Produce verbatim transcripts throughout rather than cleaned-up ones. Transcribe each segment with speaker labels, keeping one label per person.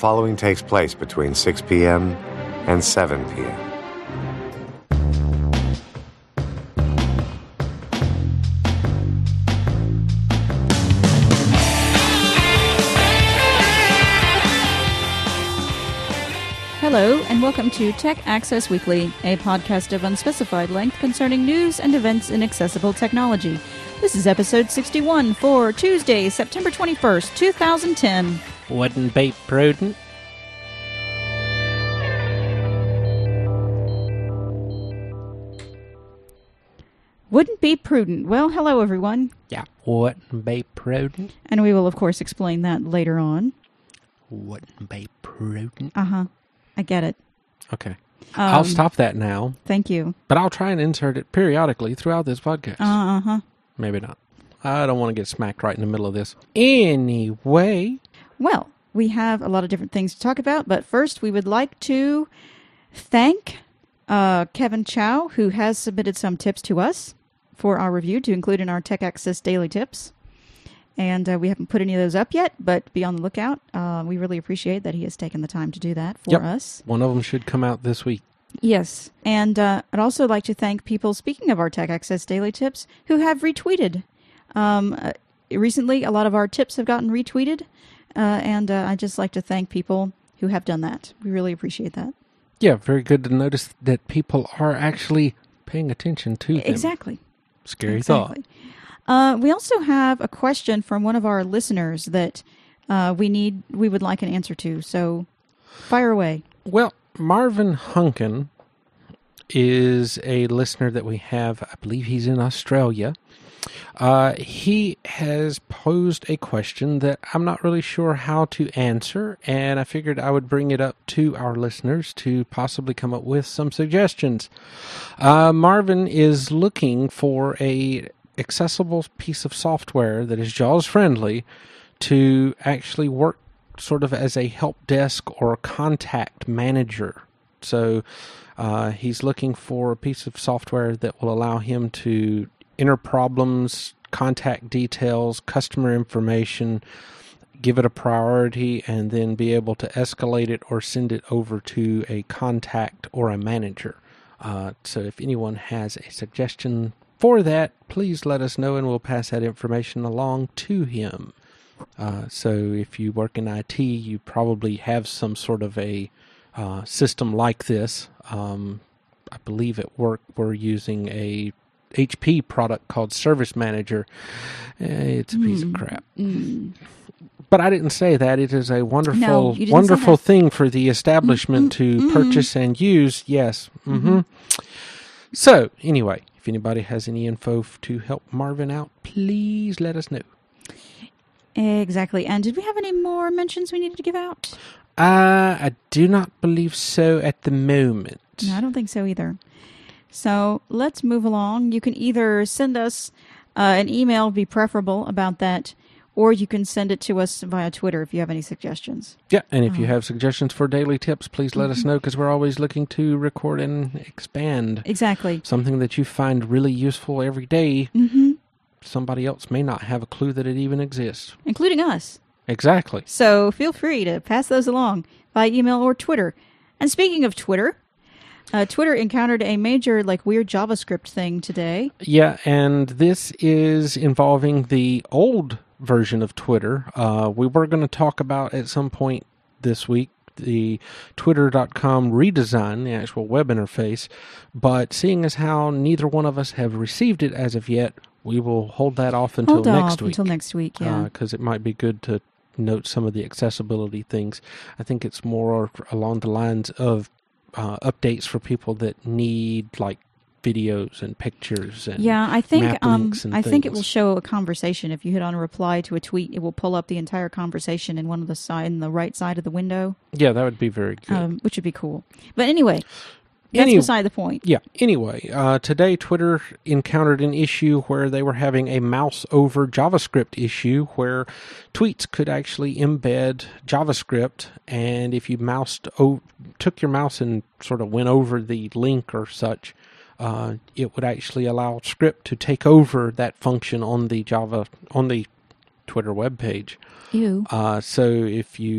Speaker 1: following takes place between six p.m. and seven p.m.
Speaker 2: Hello, and welcome to Tech Access Weekly, a podcast of unspecified length concerning news and events in accessible technology. This is episode sixty-one for Tuesday, September twenty-first, twenty ten.
Speaker 3: Wouldn't be prudent.
Speaker 2: Wouldn't be prudent. Well, hello, everyone.
Speaker 3: Yeah, wouldn't be prudent.
Speaker 2: And we will, of course, explain that later on.
Speaker 3: Wouldn't be prudent.
Speaker 2: Uh-huh. I get it.
Speaker 3: Okay.
Speaker 2: Um,
Speaker 3: I'll stop that now,
Speaker 2: Thank you.
Speaker 3: but I'll try and insert it periodically throughout this podcast.
Speaker 2: Uh-huh.
Speaker 3: Maybe not. I don't want to get smacked right in the middle of this. Anyway.
Speaker 2: Well, we have a lot of different things to talk about, but first we would like to thank uh, Kevin Chow, who has submitted some tips to us for our review to include in our Tech Access Daily Tips. And uh, we haven't put any of those up yet, but be on the lookout. Uh, we really appreciate that he has taken the time to do that for
Speaker 3: Yep.
Speaker 2: us.
Speaker 3: One of them should come out this week.
Speaker 2: Yes. And uh, I'd also like to thank people, speaking of our Tech Access Daily Tips, who have retweeted. Um, uh, recently, a lot of our tips have gotten retweeted, uh, and uh, I'd just like to thank people who have done that. We really appreciate that.
Speaker 3: Yeah, very good to notice that people are actually paying attention to them.
Speaker 2: Exactly.
Speaker 3: Scary
Speaker 2: exactly.
Speaker 3: thought.
Speaker 2: Uh, we also have a question from one of our listeners that uh, we need, we would like an answer to. So, fire away.
Speaker 3: Well, Marvin Hunkin is a listener that we have. I believe he's in Australia. Uh, he has posed a question that I'm not really sure how to answer, and I figured I would bring it up to our listeners to possibly come up with some suggestions. Uh, Marvin is looking for a accessible piece of software that is JAWS friendly to actually work sort of as a help desk or contact manager. So uh, he's looking for a piece of software that will allow him to enter problems, contact details, customer information, give it a priority, and then be able to escalate it or send it over to a contact or a manager. Uh, so if anyone has a suggestion for that, please let us know and we'll pass that information along to him. Uh, so if you work in I T, you probably have some sort of a uh, system like this. Um, I believe at work we're using a H P product called Service Manager. It's a piece
Speaker 2: Mm.
Speaker 3: of crap.
Speaker 2: Mm.
Speaker 3: But I didn't say that. It is a
Speaker 2: No,
Speaker 3: wonderful,
Speaker 2: you didn't say
Speaker 3: wonderful
Speaker 2: that.
Speaker 3: thing for the establishment
Speaker 2: Mm,
Speaker 3: to
Speaker 2: mm, mm.
Speaker 3: purchase and use. Yes. Mm-hmm. So, anyway, if anybody has any info f- to help Marvin out, please let us know.
Speaker 2: Exactly. And did we have any more mentions we needed to give out?
Speaker 3: Uh, I do not believe so at the moment.
Speaker 2: No, I don't think so either. So let's move along. You can either send us uh, an email, would be preferable about that, or you can send it to us via Twitter if you have any suggestions.
Speaker 3: Yeah, and if you
Speaker 2: Oh.
Speaker 3: have suggestions for daily tips, please let us know because we're always looking to record and expand.
Speaker 2: Exactly.
Speaker 3: Something that you find really useful every day,
Speaker 2: Mm-hmm.
Speaker 3: somebody else may not have a clue that it even exists.
Speaker 2: Including us.
Speaker 3: Exactly.
Speaker 2: So feel free to pass those along by email or Twitter. And speaking of Twitter, uh, Twitter encountered a major, like, weird JavaScript thing today.
Speaker 3: Yeah, and this is involving the old version of Twitter. Uh, we were going to talk about at some point this week the twitter dot com redesign, the actual web interface, but seeing as how neither one of us have received it as of yet, we will hold that off until
Speaker 2: Hold
Speaker 3: next
Speaker 2: off
Speaker 3: week.
Speaker 2: until next week, yeah.
Speaker 3: Because it might be good to note some of the accessibility things. I think it's more along the lines of uh, updates for people that need, like, videos and pictures and
Speaker 2: Yeah, I think
Speaker 3: map
Speaker 2: um,
Speaker 3: links and
Speaker 2: I think it will
Speaker 3: things.
Speaker 2: show a conversation. If you hit on a reply to a tweet, it will pull up the entire conversation in one of the side, in the right side of the window,
Speaker 3: Yeah, that would be very good.
Speaker 2: um, which would be cool. But anyway, that's
Speaker 3: Any-
Speaker 2: beside the point.
Speaker 3: Yeah. Anyway, uh, today Twitter encountered an issue where they were having a mouse over JavaScript issue where tweets could actually embed JavaScript, and if you moused o- took your mouse and sort of went over the link or such, uh, it would actually allow script to take over that function on the Java on the Twitter web page.
Speaker 2: Ew.
Speaker 3: Uh, so if you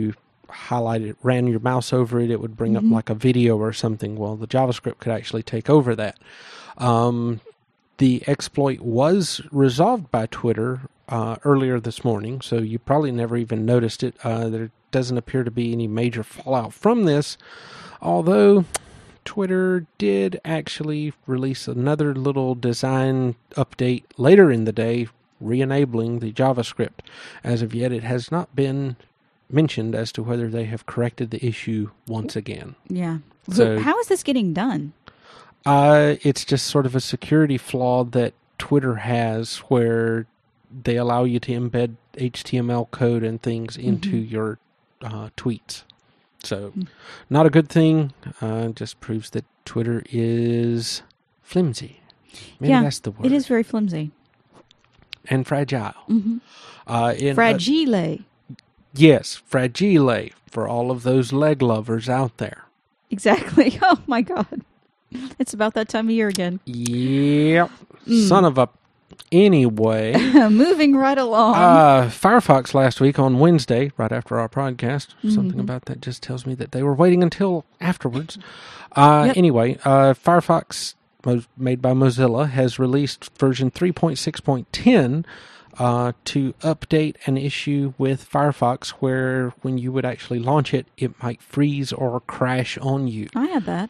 Speaker 3: highlighted it, ran your mouse over it, it would bring
Speaker 2: Mm-hmm.
Speaker 3: up like a video or something. Well, the JavaScript could actually take over that. Um, the exploit was resolved by Twitter uh, earlier this morning, so you probably never even noticed it. Uh, there doesn't appear to be any major fallout from this, although Twitter did actually release another little design update later in the day, re-enabling the JavaScript. As of yet, it has not been mentioned as to whether they have corrected the issue once again.
Speaker 2: Yeah.
Speaker 3: So-
Speaker 2: How is this getting done?
Speaker 3: Uh, it's just sort of a security flaw that Twitter has where they allow you to embed H T M L code and things into
Speaker 2: Mm-hmm.
Speaker 3: your uh, tweets. So, not a good thing. Uh, just proves that Twitter is flimsy. Maybe
Speaker 2: Yeah,
Speaker 3: that's the word.
Speaker 2: It is very flimsy.
Speaker 3: And fragile.
Speaker 2: Mm-hmm.
Speaker 3: Uh, in, uh,
Speaker 2: Fragile.
Speaker 3: yes, fragile for all of those leg lovers out there.
Speaker 2: Exactly. Oh, my God. It's about that time of year again.
Speaker 3: Yep.
Speaker 2: Mm.
Speaker 3: Son of a... Anyway...
Speaker 2: Moving right along.
Speaker 3: Uh, Firefox last week on Wednesday, right after our podcast,
Speaker 2: Mm-hmm.
Speaker 3: something about that just tells me that they were waiting until afterwards. Uh,
Speaker 2: Yep.
Speaker 3: Anyway, uh, Firefox, mo- made by Mozilla, has released version three point six point ten uh, to update an issue with Firefox where when you would actually launch it, it might freeze or crash on you.
Speaker 2: I had that.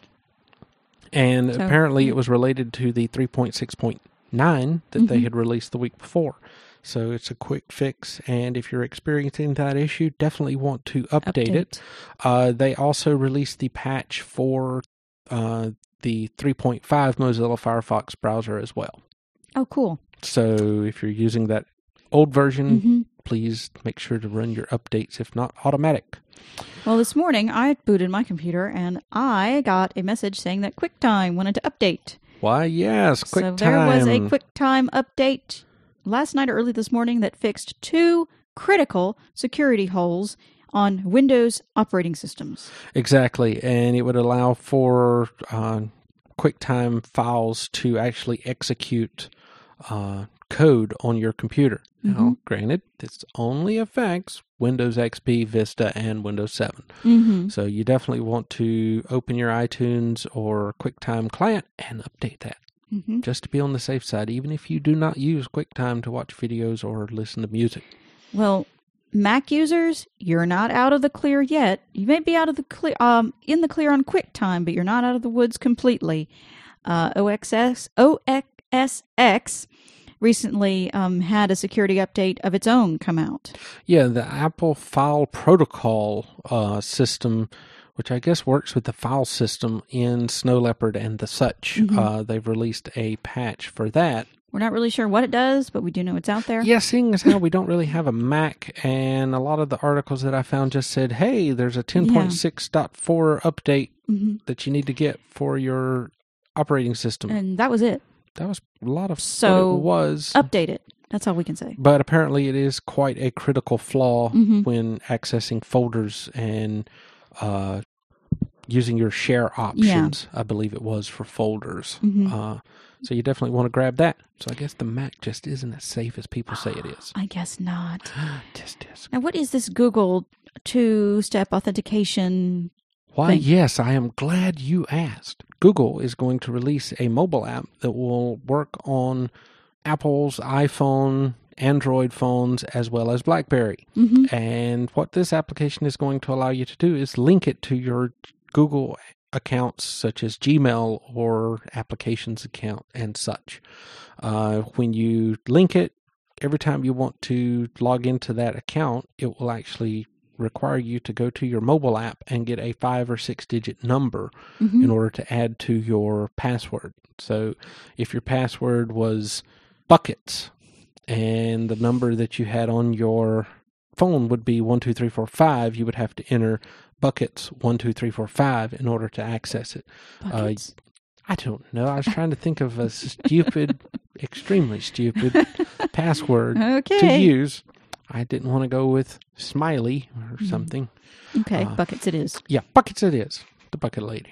Speaker 3: And
Speaker 2: So-
Speaker 3: apparently it was related to the three point six point nine that they
Speaker 2: Mhm.
Speaker 3: had released the week before. So it's a quick fix, and if you're experiencing that issue, definitely want to update, it. Uh, they also released the patch for uh, the three point five Mozilla Firefox browser as well.
Speaker 2: Oh, cool.
Speaker 3: So if you're using that old version,
Speaker 2: hmm
Speaker 3: please make sure to run your updates, if not automatic.
Speaker 2: Well, this morning I booted my computer and I got a message saying that QuickTime wanted to update.
Speaker 3: Why, yes, quick
Speaker 2: so
Speaker 3: time.
Speaker 2: there was a QuickTime update last night or early this morning that fixed two critical security holes on Windows operating systems.
Speaker 3: Exactly, and it would allow for uh, QuickTime files to actually execute uh, code on your computer. Now,
Speaker 2: Mhm.
Speaker 3: granted, this only affects Windows X P, Vista, and Windows seven.
Speaker 2: Mm-hmm.
Speaker 3: So you definitely want to open your iTunes or QuickTime client and update that,
Speaker 2: Mm-hmm.
Speaker 3: just to be on the safe side, even if you do not use QuickTime to watch videos or listen to music.
Speaker 2: Well, Mac users, you're not out of the clear yet. You may be out of the clear, um, in the clear on QuickTime, but you're not out of the woods completely. Uh, O X S, O X X recently um, had a security update of its own come out.
Speaker 3: Yeah, the Apple File Protocol uh, system, which I guess works with the file system in Snow Leopard and the such.
Speaker 2: Mhm.
Speaker 3: Uh, they've released a patch for that.
Speaker 2: We're not really sure what it does, but we do know it's out there.
Speaker 3: Yeah, seeing as how we don't really have a Mac, and a lot of the articles that I found just said, hey, there's a ten point six point four update
Speaker 2: hmm
Speaker 3: that you need to get for your operating system.
Speaker 2: And that was it.
Speaker 3: That was a lot of
Speaker 2: So,
Speaker 3: what it was.
Speaker 2: Update it. That's all we can say.
Speaker 3: But apparently it is quite a critical flaw
Speaker 2: Mhm.
Speaker 3: when accessing folders and uh, using your share options, I believe it was, for folders.
Speaker 2: Mhm.
Speaker 3: Uh, so you definitely want to grab that. So I guess the Mac just isn't as safe as people say it is.
Speaker 2: I guess not.
Speaker 3: Just is.
Speaker 2: Now, what is this Google two-step authentication?
Speaker 3: Why,
Speaker 2: thing?
Speaker 3: yes, I am glad you asked. Google is going to release a mobile app that will work on Apple's iPhone, Android phones, as well as BlackBerry.
Speaker 2: hmm
Speaker 3: And what this application is going to allow you to do is link it to your Google accounts such as Gmail or applications account and such. Uh, when you link it, every time you want to log into that account, it will actually require you to go to your mobile app and get a five or six digit number
Speaker 2: hmm
Speaker 3: in order to add to your password. So if your password was buckets and the number that you had on your phone would be one two three four five, you would have to enter buckets one two three four five in order to access it.
Speaker 2: Buckets.
Speaker 3: I don't know. I was trying to think of a stupid, extremely stupid password to
Speaker 2: okay.
Speaker 3: use. I didn't want to go with Smiley or
Speaker 2: Mhm.
Speaker 3: something.
Speaker 2: Okay,
Speaker 3: uh,
Speaker 2: buckets it is.
Speaker 3: Yeah, buckets it is. The bucket lady.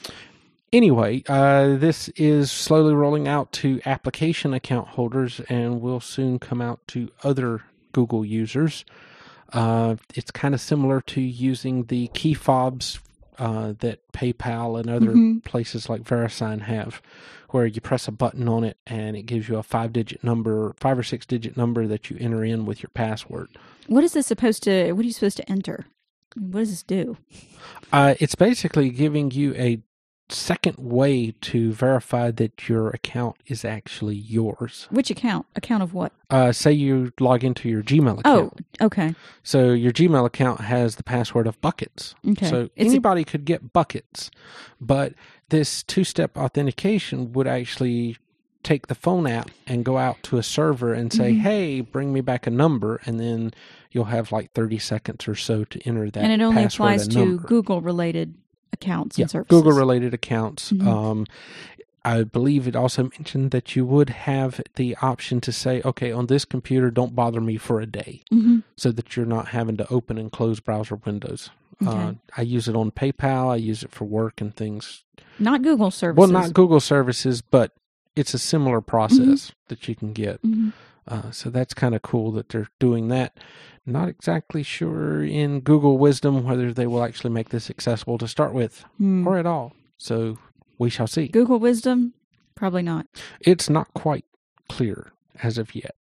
Speaker 3: Anyway, uh, this is slowly rolling out to application account holders and will soon come out to other Google users. Uh, it's kind of similar to using the key fobs uh, that PayPal and other
Speaker 2: Mhm.
Speaker 3: places like VeriSign have, where you press a button on it and it gives you a five-digit number, five or six-digit number that you enter in with your password.
Speaker 2: What is this supposed to? What are you supposed to enter? What does this do?
Speaker 3: Uh, it's basically giving you a second way to verify that your account is actually yours.
Speaker 2: Which account? Account of what?
Speaker 3: Uh, say you log into your Gmail
Speaker 2: Oh,
Speaker 3: account.
Speaker 2: okay.
Speaker 3: So your Gmail account has the password of Buckets.
Speaker 2: Okay.
Speaker 3: So
Speaker 2: It's a-
Speaker 3: anybody could get Buckets, but this two-step authentication would actually take the phone app and go out to a server and say,
Speaker 2: Mhm.
Speaker 3: hey, bring me back a number, and then you'll have like thirty seconds or so to enter that
Speaker 2: and it only
Speaker 3: password
Speaker 2: applies
Speaker 3: and
Speaker 2: to
Speaker 3: number.
Speaker 2: Google-related accounts
Speaker 3: Yeah,
Speaker 2: and services.
Speaker 3: Google-related accounts.
Speaker 2: Mhm.
Speaker 3: Um, I believe it also mentioned that you would have the option to say, okay, on this computer, don't bother me for a day,
Speaker 2: Mm-hmm.
Speaker 3: so that you're not having to open and close browser windows.
Speaker 2: Okay.
Speaker 3: Uh, I use it on PayPal. I use it for work and things.
Speaker 2: Not Google services.
Speaker 3: Well, not Google services, but it's a similar process that you can get.
Speaker 2: Mhm.
Speaker 3: Uh, so that's kind of cool that they're doing that. Not exactly sure in Google wisdom whether they will actually make this accessible to start with
Speaker 2: Hmm.
Speaker 3: or at all. So we shall see.
Speaker 2: Google Wisdom? Probably not.
Speaker 3: It's not quite clear as of yet.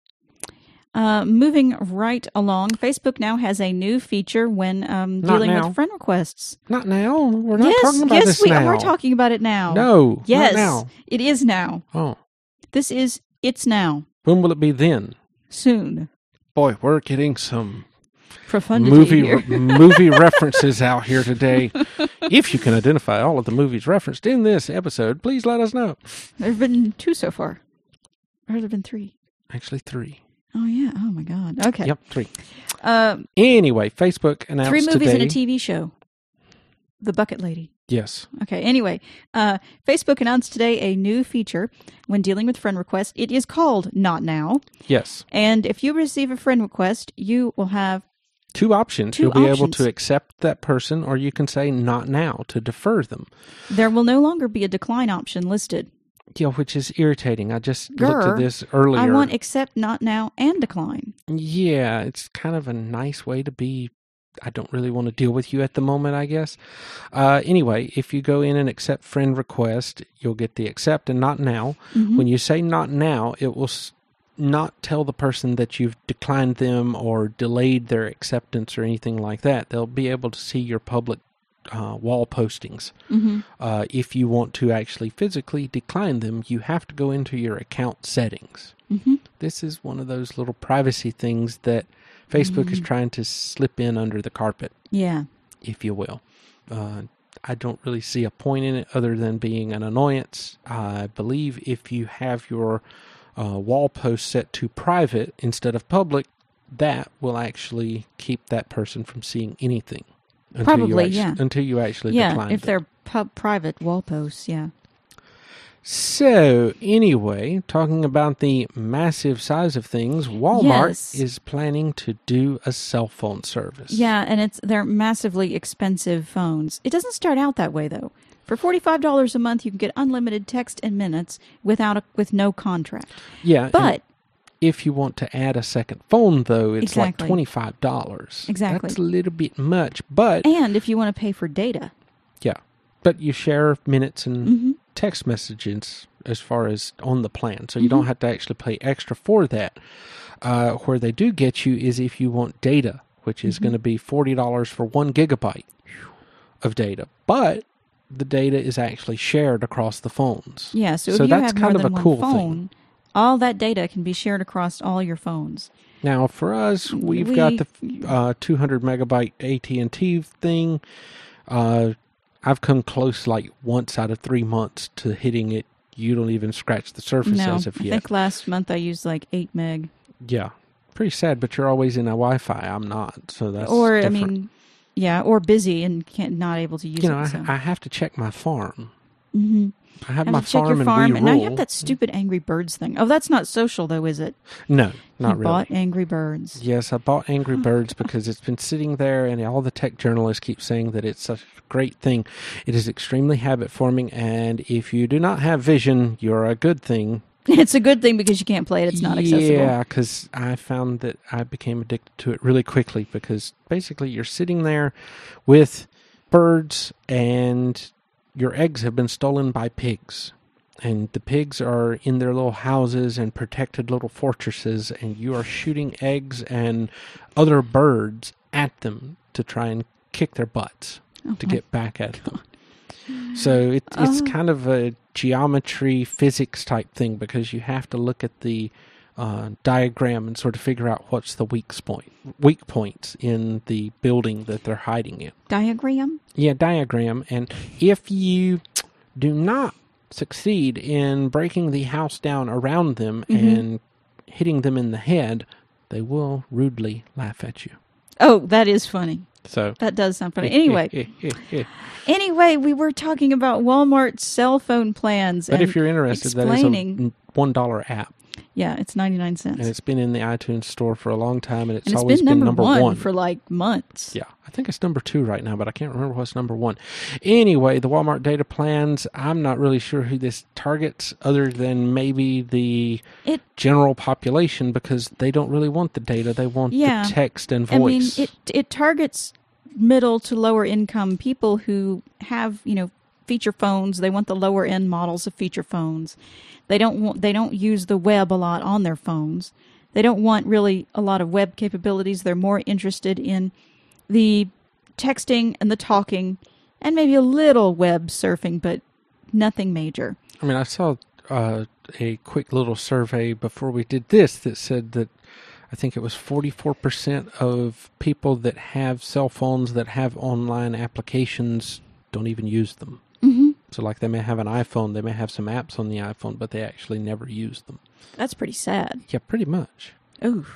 Speaker 2: Uh, moving right along, Facebook now has a new feature when um,
Speaker 3: Not
Speaker 2: dealing
Speaker 3: now.
Speaker 2: with friend requests.
Speaker 3: Not now. We're not
Speaker 2: yes,
Speaker 3: talking about
Speaker 2: yes,
Speaker 3: this
Speaker 2: we
Speaker 3: now.
Speaker 2: are talking about it now.
Speaker 3: No,
Speaker 2: Yes,
Speaker 3: not now.
Speaker 2: it is now.
Speaker 3: Oh,
Speaker 2: This is It's Now.
Speaker 3: when will it be then?
Speaker 2: Soon.
Speaker 3: Boy, we're getting some
Speaker 2: Profundity
Speaker 3: movie
Speaker 2: here.
Speaker 3: movie references out here today. If you can identify all of the movies referenced in this episode, please let us know.
Speaker 2: There have been two so far. Or have there been three?
Speaker 3: Actually, three.
Speaker 2: Oh, yeah. Oh, my God. Okay.
Speaker 3: Yep, three.
Speaker 2: Um,
Speaker 3: Anyway, Facebook announced
Speaker 2: three movies
Speaker 3: today.
Speaker 2: and a T V show. The Bucket Lady.
Speaker 3: Yes.
Speaker 2: Okay, anyway, uh, Facebook announced today a new feature when dealing with friend requests. It is called Not Now.
Speaker 3: Yes.
Speaker 2: And if you receive a friend request, you will have
Speaker 3: Two options.
Speaker 2: Two
Speaker 3: You'll be able
Speaker 2: options.
Speaker 3: to accept that person, or you can say not now to defer them.
Speaker 2: there will no longer be a decline option listed.
Speaker 3: Yeah, which is irritating. I just looked
Speaker 2: Grr.
Speaker 3: at this earlier.
Speaker 2: I want accept, not now, and decline.
Speaker 3: Yeah, it's kind of a nice way to be. I don't really want to deal with you at the moment, I guess. Uh, anyway, if you go in and accept friend request, you'll get the accept and not now.
Speaker 2: Mhm.
Speaker 3: When you say not now, it will s- not tell the person that you've declined them or delayed their acceptance or anything like that. They'll be able to see your public uh, wall postings.
Speaker 2: Mhm.
Speaker 3: Uh, if you want to actually physically decline them, you have to go into your account settings.
Speaker 2: Mhm.
Speaker 3: This is one of those little privacy things that Facebook is trying to slip in under the carpet,
Speaker 2: Yeah.
Speaker 3: if you will. Uh, I don't really see a point in it other than being an annoyance. I believe if you have your uh, wall post set to private instead of public, that will actually keep that person from seeing anything. Until you
Speaker 2: Probably,
Speaker 3: actu-
Speaker 2: yeah.
Speaker 3: Until you actually
Speaker 2: Yeah,
Speaker 3: decline
Speaker 2: if
Speaker 3: them.
Speaker 2: they're pub private wall posts, yeah.
Speaker 3: So, anyway, talking about the massive size of things, Walmart
Speaker 2: Yes.
Speaker 3: is planning to do a cell phone service.
Speaker 2: Yeah, and it's they're massively expensive phones. It doesn't start out that way though. For forty-five dollars a month, you can get unlimited text and minutes without a, with no contract.
Speaker 3: Yeah, and
Speaker 2: But
Speaker 3: if you want to add a second phone, though, it's
Speaker 2: Exactly.
Speaker 3: like twenty-five dollars.
Speaker 2: Exactly.
Speaker 3: That's a little bit much, but
Speaker 2: and if you want to pay for data,
Speaker 3: yeah. But you share minutes and
Speaker 2: Mhm.
Speaker 3: text messages as far as on the plan, so you don't have to actually pay extra for that. Uh, where they do get you is if you want data, which is going to be forty dollars for one gigabyte of data. But the data is actually shared across the phones.
Speaker 2: yeah. So,
Speaker 3: So
Speaker 2: if you
Speaker 3: that's
Speaker 2: have more
Speaker 3: kind of
Speaker 2: than
Speaker 3: a
Speaker 2: one
Speaker 3: cool
Speaker 2: phone,
Speaker 3: thing.
Speaker 2: all that data can be shared across all your phones.
Speaker 3: Now, for us, we've
Speaker 2: We-
Speaker 3: got the uh, two hundred megabyte A T and T thing. Uh, I've come close like once out of three months to hitting it. You don't even scratch the surface
Speaker 2: No,
Speaker 3: as of
Speaker 2: I
Speaker 3: yet.
Speaker 2: think last month I used like eight meg.
Speaker 3: Yeah. Pretty sad, but you're always in a Wi-Fi. I'm not, so that's
Speaker 2: or
Speaker 3: different.
Speaker 2: I mean, yeah, or busy and can't not able to use
Speaker 3: you know,
Speaker 2: it.
Speaker 3: I,
Speaker 2: so.
Speaker 3: I have to check my farm.
Speaker 2: Mhm.
Speaker 3: I have
Speaker 2: Have
Speaker 3: my
Speaker 2: to check
Speaker 3: farm
Speaker 2: your farm,
Speaker 3: and
Speaker 2: and now you
Speaker 3: re-roll.
Speaker 2: have that stupid Angry Birds thing. Oh, that's not social though, is it?
Speaker 3: No, not
Speaker 2: you
Speaker 3: really.
Speaker 2: bought Angry Birds.
Speaker 3: Yes, I bought Angry Birds because it's been sitting there, and all the tech journalists keep saying that it's such a great thing. It is extremely habit forming, and if you do not have vision, you're a good thing.
Speaker 2: It's a good thing because you can't play it. It's not accessible.
Speaker 3: Yeah, because I found that I became addicted to it really quickly because basically you're sitting there with birds and your eggs have been stolen by pigs. And the pigs are in their little houses and protected little fortresses, and you are shooting eggs and other birds at them to try and kick their butts
Speaker 2: Oh
Speaker 3: to
Speaker 2: my
Speaker 3: get back at them. So it, it's
Speaker 2: Oh.
Speaker 3: kind of a geometry, physics type thing because you have to look at the uh, diagram and sort of figure out what's the weak point, weak points in the building that they're hiding in.
Speaker 2: Diagram?
Speaker 3: Yeah, diagram. And if you do not succeed in breaking the house down around them
Speaker 2: Mm-hmm.
Speaker 3: and hitting them in the head, they will rudely laugh at you.
Speaker 2: Oh, that is funny.
Speaker 3: So
Speaker 2: That does sound funny. Anyway, anyway, we were talking about Walmart's cell phone plans.
Speaker 3: but
Speaker 2: and
Speaker 3: if you're interested, that is
Speaker 2: explaining,
Speaker 3: a one dollar app,
Speaker 2: yeah, it's ninety-nine cents.
Speaker 3: and it's been in the iTunes store for a long time, and it's,
Speaker 2: And it's
Speaker 3: always
Speaker 2: been number, one,
Speaker 3: one
Speaker 2: for like months.
Speaker 3: Yeah, I think it's number two right now, but I can't remember what's number one. Anyway, the Walmart data plans, I'm not really sure who this targets other than maybe the
Speaker 2: It,
Speaker 3: general population because they don't really want the data. They want
Speaker 2: Yeah.
Speaker 3: the text and
Speaker 2: I mean,
Speaker 3: voice.
Speaker 2: it it targets middle to lower income people who have, you know, feature phones. They want the lower end models of feature phones. They don't want they don't use the web a lot on their phones. They don't want really a lot of web capabilities. They're more interested in the texting and the talking and maybe a little web surfing, but nothing major.
Speaker 3: I mean, I saw uh, a quick little survey before we did this that said that I think it was forty-four percent of people that have cell phones that have online applications don't even use them.
Speaker 2: Mm-hmm.
Speaker 3: So like they may have an iPhone, they may have some apps on the iPhone, but they actually never use them.
Speaker 2: That's pretty sad.
Speaker 3: Yeah, pretty much.
Speaker 2: Ooh.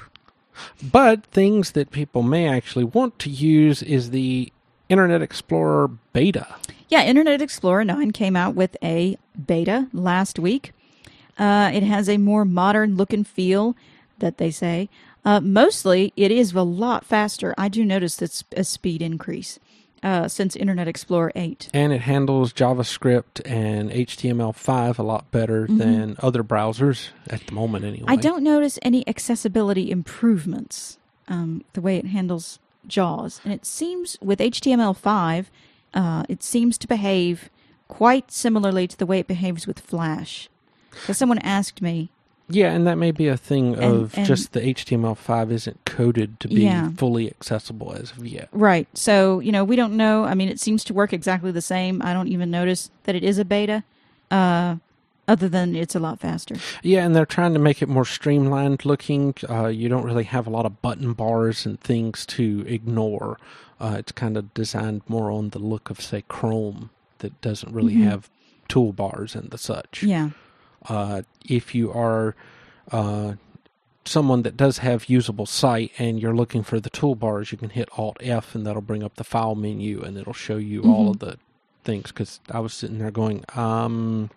Speaker 3: But things that people may actually want to use is the Internet Explorer beta.
Speaker 2: Yeah, Internet Explorer nine came out with a beta last week. Uh, it has a more modern look and feel, that they say. Uh, mostly, it is a lot faster. I do notice that's a speed increase uh, since Internet Explorer eight.
Speaker 3: And it handles JavaScript and H T M L five a lot better
Speaker 2: Mm-hmm.
Speaker 3: than other browsers, at the moment anyway.
Speaker 2: I don't notice any accessibility improvements, um, the way it handles JAWS. And it seems, with H T M L five, uh, it seems to behave quite similarly to the way it behaves with Flash. Because someone asked me,
Speaker 3: Yeah, and that may be a thing
Speaker 2: And-
Speaker 3: of
Speaker 2: and-
Speaker 3: just the H T M L five isn't coded to be
Speaker 2: Yeah.
Speaker 3: fully accessible as of yet.
Speaker 2: right, so, you know, we don't know. I mean, it seems to work exactly the same. I don't even notice that it is a beta, uh, other than it's a lot faster.
Speaker 3: Yeah, and they're trying to make it more streamlined looking. Uh, you don't really have a lot of button bars and things to ignore. Uh, it's kind of designed more on the look of, say, Chrome that doesn't really
Speaker 2: Mhm.
Speaker 3: have toolbars and the such.
Speaker 2: Yeah.
Speaker 3: Uh, if you are uh, someone that does have usable sight and you're looking for the toolbars, you can hit Alt F and that'll bring up the file menu and it'll show you all
Speaker 2: Mhm.
Speaker 3: of the things. Because I was sitting there going, um,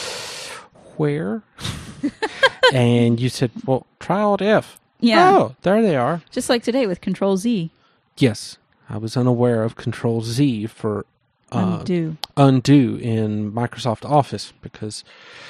Speaker 3: where? And you said, well, try Alt F.
Speaker 2: Yeah.
Speaker 3: Oh, there they are.
Speaker 2: Just like today with Control Z.
Speaker 3: Yes, I was unaware of Control Z for uh,
Speaker 2: Undo.
Speaker 3: undo in Microsoft Office because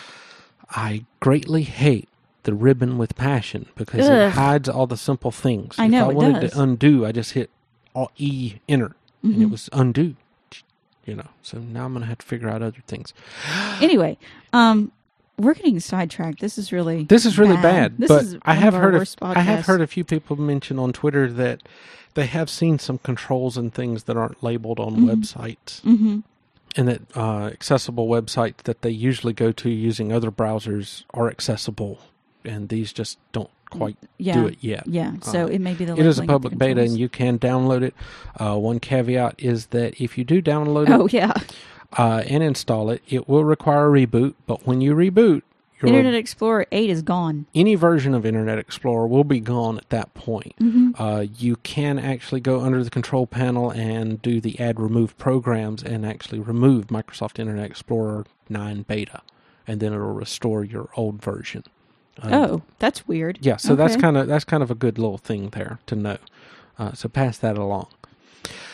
Speaker 3: I greatly hate the ribbon with passion because
Speaker 2: Ugh.
Speaker 3: it hides all the simple things.
Speaker 2: I know,
Speaker 3: if I
Speaker 2: it
Speaker 3: wanted
Speaker 2: does.
Speaker 3: to undo, I just hit Alt E enter and it
Speaker 2: Mhm.
Speaker 3: was undo. You know, so now I'm going to have to figure out other things.
Speaker 2: Anyway, um, we're getting sidetracked. This is really
Speaker 3: This is really bad,
Speaker 2: This
Speaker 3: but
Speaker 2: is
Speaker 3: I
Speaker 2: one
Speaker 3: have
Speaker 2: of our
Speaker 3: heard of,
Speaker 2: worst
Speaker 3: I have
Speaker 2: podcasts.
Speaker 3: heard a few people mention on Twitter that they have seen some controls and things that aren't labeled on
Speaker 2: Mhm.
Speaker 3: websites.
Speaker 2: Mm-hmm.
Speaker 3: And that uh, accessible websites that they usually go to using other browsers are accessible, and these just don't quite
Speaker 2: Yeah.
Speaker 3: do it yet.
Speaker 2: Yeah. So
Speaker 3: Uh,
Speaker 2: it may be the
Speaker 3: It is a
Speaker 2: labeling of the
Speaker 3: public beta,
Speaker 2: controls.
Speaker 3: and you can download it. Uh, one caveat is that if you do download
Speaker 2: Oh
Speaker 3: it
Speaker 2: yeah.
Speaker 3: uh, and install it, it will require a reboot. But when you reboot, your
Speaker 2: Internet Explorer eight is gone.
Speaker 3: any version of Internet Explorer will be gone at that point.
Speaker 2: Mm-hmm.
Speaker 3: Uh, you can actually go under the control panel and do the add remove programs and actually remove Microsoft Internet Explorer nine beta, and then it'll restore your old version. Um,
Speaker 2: Oh, that's weird.
Speaker 3: yeah. So that's
Speaker 2: Okay.
Speaker 3: kind of that's kind of a good little thing there to know. Uh, so pass that along.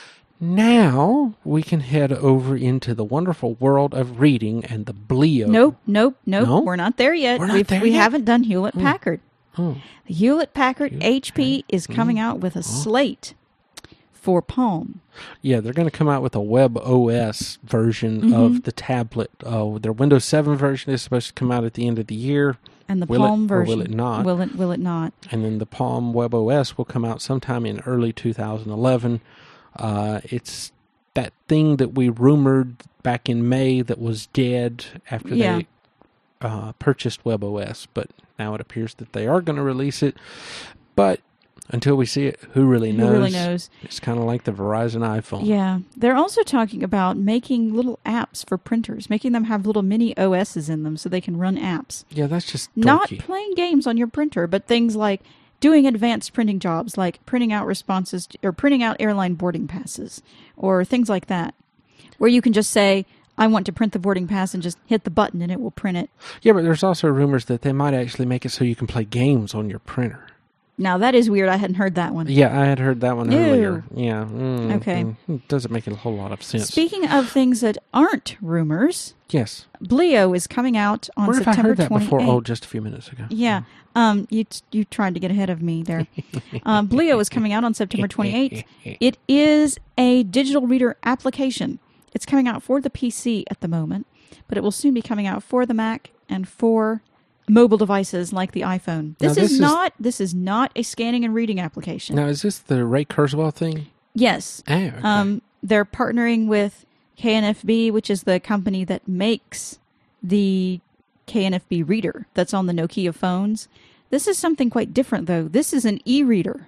Speaker 3: Now we can head over into the wonderful world of reading and the Bleo.
Speaker 2: Nope, nope, nope.
Speaker 3: No?
Speaker 2: We're not there yet.
Speaker 3: We're not
Speaker 2: We've,
Speaker 3: there
Speaker 2: we
Speaker 3: yet?
Speaker 2: haven't done Hewlett Packard.
Speaker 3: Oh.
Speaker 2: The Hewlett Packard
Speaker 3: Hewlett
Speaker 2: H P
Speaker 3: Packard.
Speaker 2: is coming out with a slate for Palm.
Speaker 3: Yeah, they're going to come out with a Web O S version
Speaker 2: Mm-hmm.
Speaker 3: of the tablet. Uh, their Windows seven version is supposed to come out at the end of the year.
Speaker 2: And the
Speaker 3: Will
Speaker 2: Palm
Speaker 3: it or
Speaker 2: version.
Speaker 3: will it not?
Speaker 2: Will it, will it not?
Speaker 3: And then the Palm Web O S will come out sometime in early two thousand eleven. Uh, it's that thing that we rumored back in May that was dead after
Speaker 2: Yeah.
Speaker 3: they uh, purchased Web O S, but now it appears that they are going to release it. But until we see it, who really knows?
Speaker 2: Who really knows?
Speaker 3: It's kind of like the Verizon iPhone.
Speaker 2: Yeah. They're also talking about making little apps for printers, making them have little mini O Ss in them so they can run apps.
Speaker 3: Yeah, that's just
Speaker 2: Not
Speaker 3: dorky.
Speaker 2: playing games on your printer, but things like doing advanced printing jobs, like printing out responses to, or printing out airline boarding passes, or things like that, where you can just say, I want to print the boarding pass, and just hit the button and it will print it.
Speaker 3: Yeah, but there's also rumors that they might actually make it so you can play games on your printer.
Speaker 2: Now, that is weird. I hadn't heard that one.
Speaker 3: Yeah, I had heard that one
Speaker 2: Ew.
Speaker 3: earlier. Yeah. Mm,
Speaker 2: Okay.
Speaker 3: mm, it doesn't make a whole lot of sense.
Speaker 2: Speaking of things that aren't rumors,
Speaker 3: yes.
Speaker 2: Bleo is coming out on
Speaker 3: Where have I
Speaker 2: September
Speaker 3: heard that before?
Speaker 2: twenty-eighth.
Speaker 3: Oh, just a few minutes ago.
Speaker 2: Yeah. Um, you you tried to get ahead of me there. um, Bleo is coming out on September twenty-eighth. It is a digital reader application. It's coming out for the P C at the moment, but it will soon be coming out for the Mac and for mobile devices like the iPhone. This,
Speaker 3: Now, this
Speaker 2: is
Speaker 3: is-
Speaker 2: not this is not a scanning and reading application.
Speaker 3: Now, is this the Ray Kurzweil thing?
Speaker 2: Yes.
Speaker 3: Oh, okay.
Speaker 2: Um, they're partnering with K N F B, which is the company that makes the K N F B reader that's on the Nokia phones. This is something quite different, though. This is an e-reader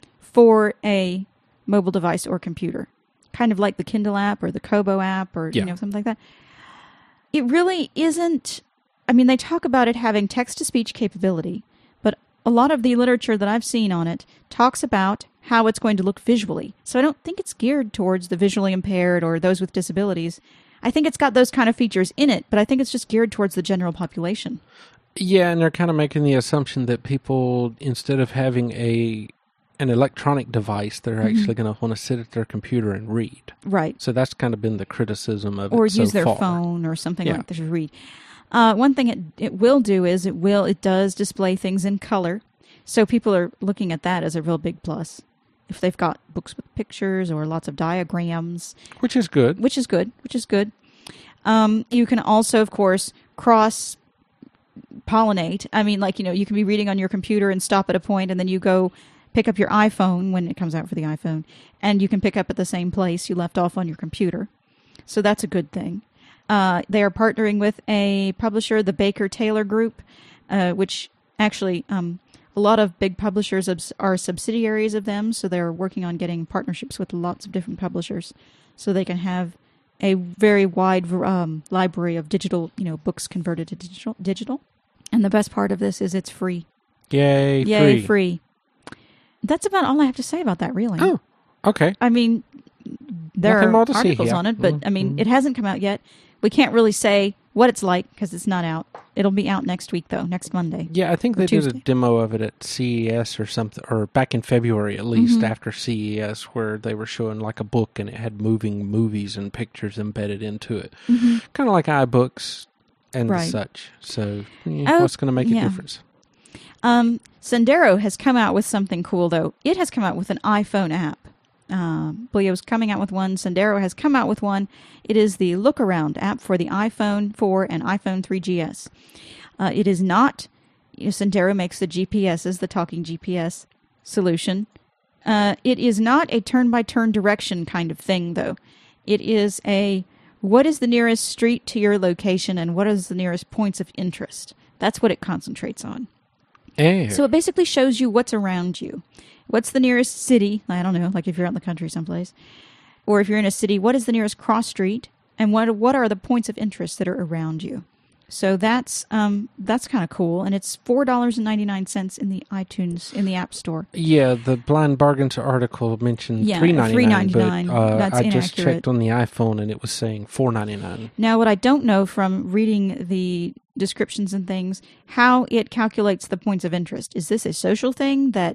Speaker 2: for a mobile device or computer, kind of like the Kindle app or the Kobo app or
Speaker 3: Yeah.
Speaker 2: you know something like that. It really isn't. I mean, they talk about it having text-to-speech capability, but a lot of the literature that I've seen on it talks about how it's going to look visually. So I don't think it's geared towards the visually impaired or those with disabilities. I think it's got those kind of features in it, but I think it's just geared towards the general population.
Speaker 3: Yeah, and they're kind of making the assumption that people, instead of having a an electronic device, they're
Speaker 2: Mm-hmm.
Speaker 3: actually going to want to sit at their computer and read.
Speaker 2: Right.
Speaker 3: So that's kind of been the criticism of
Speaker 2: Or
Speaker 3: it so
Speaker 2: use their
Speaker 3: far.
Speaker 2: phone or something
Speaker 3: Yeah.
Speaker 2: like that to read. Uh, one thing it, it will do is it will it does display things in color. So people are looking at that as a real big plus. If they've got books with pictures or lots of diagrams,
Speaker 3: Which is good.
Speaker 2: which is good, which is good. Um, you can also, of course, cross pollinate. I mean, like, you know, you can be reading on your computer and stop at a point, and then you go pick up your iPhone when it comes out for the iPhone, and you can pick up at the same place you left off on your computer. So that's a good thing. Uh, they are partnering with a publisher, the Baker Taylor Group, uh, which actually um, a lot of big publishers are subsidiaries of them, so they're working on getting partnerships with lots of different publishers so they can have a very wide um, library of digital, you know, books converted to digital. digital. And the best part of this is it's free.
Speaker 3: Yay,
Speaker 2: Yay,
Speaker 3: free.
Speaker 2: free. That's about all I have to say about that, really.
Speaker 3: Oh, okay.
Speaker 2: I mean, there
Speaker 3: Nothing
Speaker 2: are
Speaker 3: more to see
Speaker 2: articles
Speaker 3: here.
Speaker 2: on it, but I mean,
Speaker 3: Mhm.
Speaker 2: it hasn't come out yet. We can't really say what it's like because it's not out. It'll be out next week, though, next Monday.
Speaker 3: Yeah, I think
Speaker 2: Or
Speaker 3: they did
Speaker 2: Tuesday.
Speaker 3: a demo of it at C E S or something, or back in February at least,
Speaker 2: Mhm.
Speaker 3: after C E S, where they were showing like a book and it had moving movies and pictures embedded into it.
Speaker 2: Mhm.
Speaker 3: Kind of like iBooks and
Speaker 2: Right.
Speaker 3: such. So, eh,
Speaker 2: Oh,
Speaker 3: what's going to make
Speaker 2: yeah.
Speaker 3: a difference?
Speaker 2: Um, Sendero has come out with something cool, though. It has come out with an iPhone app. Um, Bleo's coming out with one. Sendero has come out with one. It is the Look Around app for the iPhone four and iPhone three G S. Uh, it is not, you know, Sendero makes the G P Ss, the talking G P S solution. Uh, it is not a turn-by-turn direction kind of thing, though. It is a, what is the nearest street to your location and what is the nearest points of interest? That's what it concentrates on.
Speaker 3: Eh.
Speaker 2: So it basically shows you what's around you. What's the nearest city? I don't know, like if you're out in the country someplace. Or if you're in a city, what is the nearest cross street? And what what are the points of interest that are around you? So that's um, that's kind of cool. And it's four dollars and ninety-nine cents in the iTunes, in the App Store.
Speaker 3: Yeah, the Blind Bargains article mentioned
Speaker 2: Yeah,
Speaker 3: three ninety-nine,
Speaker 2: three ninety-nine.
Speaker 3: but uh,
Speaker 2: That's
Speaker 3: I just
Speaker 2: inaccurate.
Speaker 3: checked on the iPhone and it was saying four ninety-nine.
Speaker 2: Now, what I don't know from reading the descriptions and things, how it calculates the points of interest. Is this a social thing that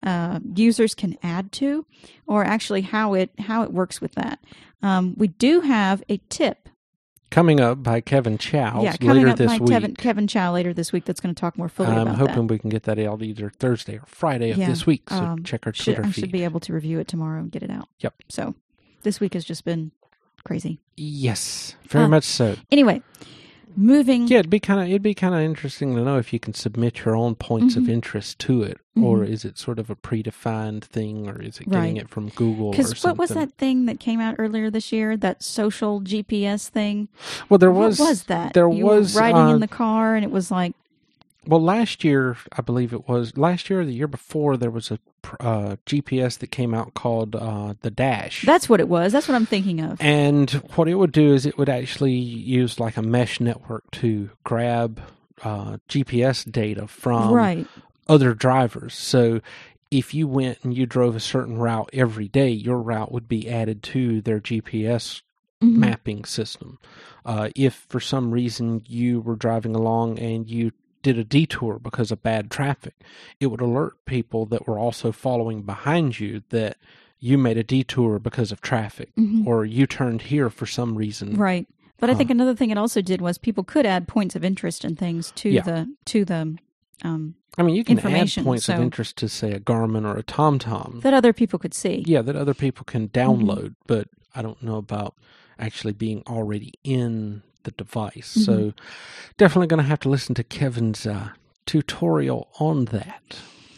Speaker 2: uh, users can add to, or actually how it how it works with that. Um, we do have a tip
Speaker 3: coming up by Kevin Chow
Speaker 2: yeah, coming
Speaker 3: later
Speaker 2: up
Speaker 3: this
Speaker 2: by
Speaker 3: week.
Speaker 2: Kevin, Kevin Chow later this week that's going to talk more fully
Speaker 3: I'm
Speaker 2: about
Speaker 3: hoping
Speaker 2: that.
Speaker 3: we can get that out either Thursday or Friday of
Speaker 2: Yeah,
Speaker 3: this week, so
Speaker 2: um,
Speaker 3: check our
Speaker 2: should,
Speaker 3: Twitter
Speaker 2: I
Speaker 3: feed.
Speaker 2: should be able to review it tomorrow and get it out.
Speaker 3: Yep.
Speaker 2: So this week has just been crazy.
Speaker 3: Yes, very
Speaker 2: Uh,
Speaker 3: much so.
Speaker 2: Anyway, moving...
Speaker 3: Yeah, it'd be kind of it'd be kind of interesting to know if you can submit your own points
Speaker 2: Mm-hmm.
Speaker 3: of interest to it,
Speaker 2: Mm-hmm.
Speaker 3: or is it sort of a predefined thing, or is it getting
Speaker 2: Right.
Speaker 3: it from Google or
Speaker 2: Because
Speaker 3: something?
Speaker 2: what was that thing that came out earlier this year? That social G P S thing?
Speaker 3: Well, there was
Speaker 2: what was that?
Speaker 3: there
Speaker 2: you
Speaker 3: was
Speaker 2: were riding
Speaker 3: uh,
Speaker 2: in the car and it was like...
Speaker 3: well, last year I believe it was last year or the year before there was a uh, G P S that came out called uh, the Dash.
Speaker 2: That's what it was. That's what I'm thinking of.
Speaker 3: And what it would do is it would actually use like a mesh network to grab uh, G P S data from
Speaker 2: Right.
Speaker 3: other drivers. So if you went and you drove a certain route every day, your route would be added to their G P S
Speaker 2: Mhm.
Speaker 3: mapping system. Uh, if for some reason you were driving along and you did a detour because of bad traffic, it would alert people that were also following behind you that you made a detour because of traffic,
Speaker 2: Mhm.
Speaker 3: or you turned here for some reason.
Speaker 2: Right. But I
Speaker 3: Huh.
Speaker 2: think another thing it also did was people could add points of interest and things to
Speaker 3: Yeah.
Speaker 2: the to the um,
Speaker 3: I mean, you can add
Speaker 2: information,
Speaker 3: points of
Speaker 2: so-
Speaker 3: interest to, say, a Garmin or a TomTom.
Speaker 2: that other people could see.
Speaker 3: Yeah, that other people can download,
Speaker 2: Mm-hmm.
Speaker 3: but I don't know about actually being already in the device.
Speaker 2: Mm-hmm.
Speaker 3: So definitely going to have to listen to Kevin's uh, tutorial on that.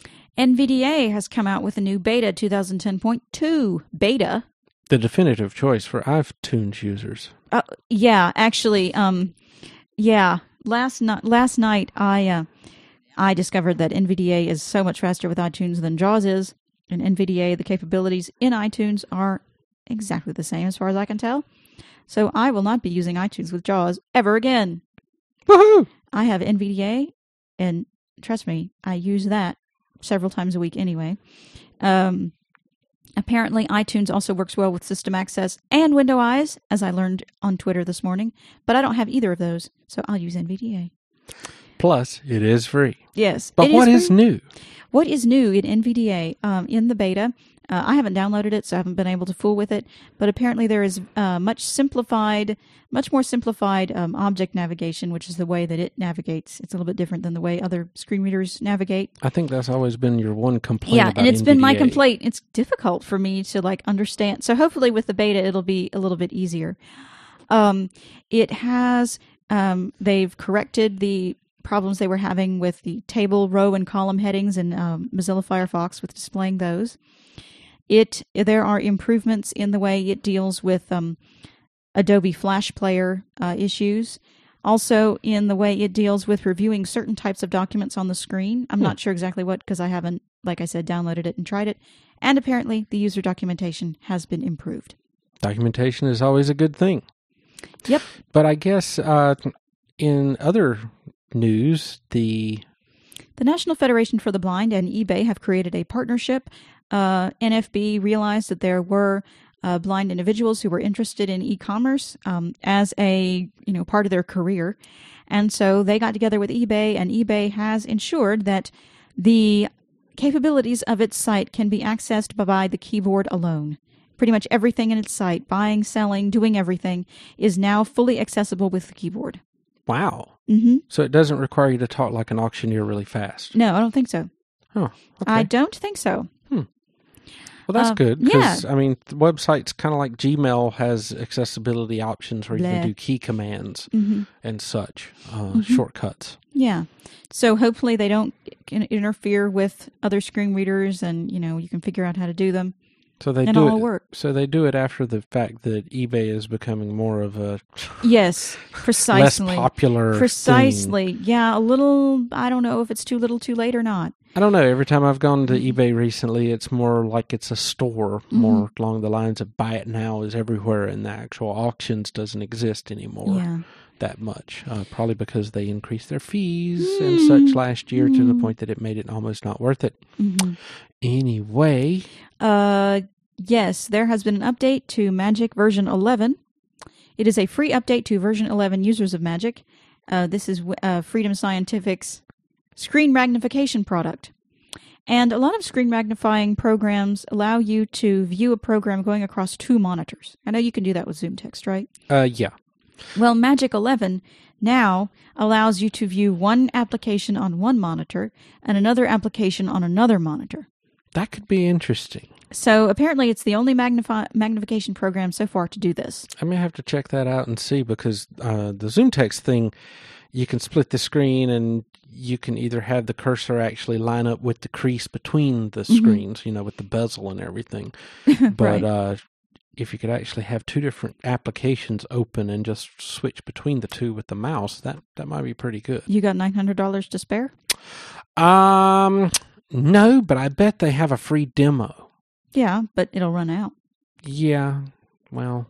Speaker 2: N V D A has come out with a new beta twenty ten point two beta.
Speaker 3: The definitive choice for iTunes users.
Speaker 2: Uh, yeah, actually, um, yeah. Last night, last night, I uh, I discovered that N V D A is so much faster with iTunes than JAWS is, and N V D A, the capabilities in iTunes are exactly the same as far as I can tell. So I will not be using iTunes with JAWS ever again.
Speaker 3: Woohoo!
Speaker 2: I have N V D A, and trust me, I use that several times a week anyway. Um, apparently, iTunes also works well with System Access and Window Eyes, as I learned on Twitter this morning. But I don't have either of those, so I'll use N V D A.
Speaker 3: Plus, it is free.
Speaker 2: Yes.
Speaker 3: But
Speaker 2: it
Speaker 3: what
Speaker 2: free.
Speaker 3: is new?
Speaker 2: What is new in N V D A um, in the beta? Uh, I haven't downloaded it, so I haven't been able to fool with it. But apparently, there is uh, much simplified, much more simplified um, object navigation, which is the way that it navigates. It's a little bit different than the way other screen readers navigate.
Speaker 3: I think that's always been your one complaint
Speaker 2: Yeah,
Speaker 3: about
Speaker 2: and it's been my
Speaker 3: N V D A.
Speaker 2: complaint. It's difficult for me to like understand. So hopefully, with the beta, it'll be a little bit easier. Um, it has. Um, they've corrected the problems they were having with the table, row, and column headings in um, Mozilla Firefox with displaying those. It there are improvements in the way it deals with um, Adobe Flash Player uh, issues. Also, in the way it deals with reviewing certain types of documents on the screen. I'm
Speaker 3: Hmm.
Speaker 2: not sure exactly what because I haven't, like I said, downloaded it and tried it. And apparently, the user documentation has been improved.
Speaker 3: Documentation is always a good thing.
Speaker 2: Yep.
Speaker 3: But I guess uh, in other news, the
Speaker 2: The National Federation for the Blind and eBay have created a partnership. Uh, N F B realized that there were uh, blind individuals who were interested in e-commerce um, as a you know part of their career, and so they got together with eBay, and eBay has ensured that the capabilities of its site can be accessed by the keyboard alone. Pretty much everything in its site, buying, selling, doing everything, is now fully accessible with the keyboard.
Speaker 3: wow.
Speaker 2: Mm-hmm.
Speaker 3: So it doesn't require you to talk like an auctioneer really fast.
Speaker 2: No, I don't think so.
Speaker 3: Oh, okay.
Speaker 2: I don't think so.
Speaker 3: Well, that's
Speaker 2: Uh,
Speaker 3: good because, I mean, the website's kind of like Gmail has accessibility options where you
Speaker 2: Bleh.
Speaker 3: can do key commands
Speaker 2: Mm-hmm.
Speaker 3: and such, uh, shortcuts.
Speaker 2: Yeah. So hopefully they don't can interfere with other screen readers and, you know, you can figure out how to do them.
Speaker 3: So they
Speaker 2: And
Speaker 3: do
Speaker 2: all
Speaker 3: it.
Speaker 2: work.
Speaker 3: So they do it after the fact that eBay is becoming more of a
Speaker 2: Yes,
Speaker 3: less
Speaker 2: precisely.
Speaker 3: popular thing.
Speaker 2: Precisely. Yeah, a little, I don't know if it's too little too late or not.
Speaker 3: I don't know. Every time I've gone to eBay recently, it's more like it's a store,
Speaker 2: Mm-hmm.
Speaker 3: more along the lines of buy it now is everywhere, and the actual auctions doesn't exist anymore
Speaker 2: Yeah.
Speaker 3: that much. Uh, probably because they increased their fees and such last year to the point that it made it almost not worth it.
Speaker 2: Mm-hmm.
Speaker 3: Anyway,
Speaker 2: Uh, yes, there has been an update to Magic version eleven. It is a free update to version eleven users of Magic. Uh, this is uh, Freedom Scientific's screen magnification product. And a lot of screen magnifying programs allow you to view a program going across two monitors. I know you can do that with ZoomText, right?
Speaker 3: Uh, yeah.
Speaker 2: Well, Magic eleven now allows you to view one application on one monitor and another application on another monitor.
Speaker 3: That could be interesting.
Speaker 2: So apparently it's the only magnify- magnification program so far to do this.
Speaker 3: I may have to check that out and see, because uh, the ZoomText thing, you can split the screen and you can either have the cursor actually line up with the crease between the
Speaker 2: Mm-hmm.
Speaker 3: screens, you know, with the bezel and everything. But
Speaker 2: Right.
Speaker 3: uh, if you could actually have two different applications open and just switch between the two with the mouse, that, that might be pretty good.
Speaker 2: You got nine hundred dollars to spare?
Speaker 3: Um, no, but I bet they have a free demo.
Speaker 2: Yeah, but it'll run out.
Speaker 3: Yeah, well,